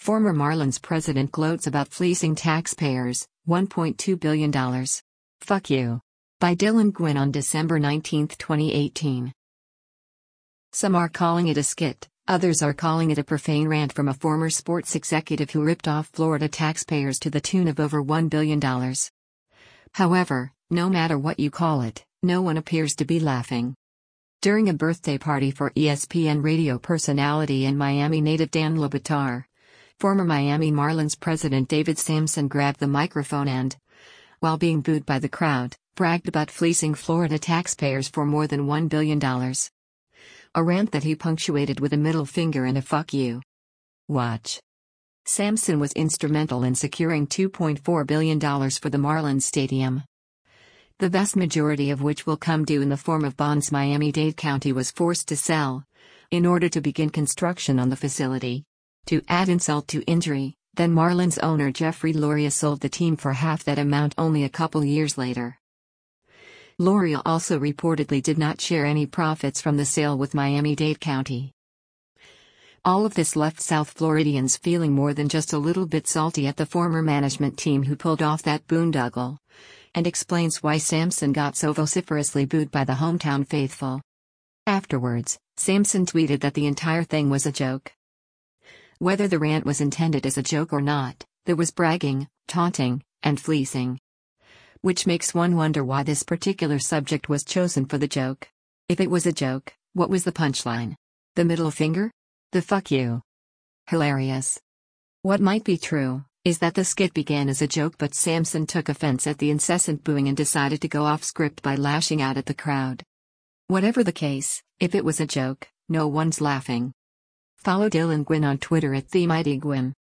Former Marlins president gloats about fleecing taxpayers, $1.2 billion. Fuck you. By Dylan Gwynn on December 19, 2018. Some are calling it a skit, others are calling it a profane rant from a former sports executive who ripped off Florida taxpayers to the tune of over $1 billion. However, no matter what you call it, no one appears to be laughing. During a birthday party for ESPN radio personality and Miami native Dan Le Batard, former Miami Marlins president David Samson grabbed the microphone and, while being booed by the crowd, bragged about fleecing Florida taxpayers for more than $1 billion. A rant that he punctuated with a middle finger and a fuck you. Watch. Samson was instrumental in securing $2.4 billion for the Marlins stadium, the vast majority of which will come due in the form of bonds Miami-Dade County was forced to sell in order to begin construction on the facility. To add insult to injury, then Marlins owner Jeffrey Loria sold the team for half that amount only a couple years later. Loria also reportedly did not share any profits from the sale with Miami-Dade County. All of this left South Floridians feeling more than just a little bit salty at the former management team who pulled off that boondoggle, and explains why Samson got so vociferously booed by the hometown faithful. Afterwards, Samson tweeted that the entire thing was a joke. Whether the rant was intended as a joke or not, there was bragging, taunting, and fleecing. Which makes one wonder why this particular subject was chosen for the joke. If it was a joke, what was the punchline? The middle finger? The fuck you. Hilarious. What might be true is that the skit began as a joke, but Samson took offense at the incessant booing and decided to go off script by lashing out at the crowd. Whatever the case, if it was a joke, no one's laughing. Follow Dylan Gwynn on Twitter at TheMightyGwynn.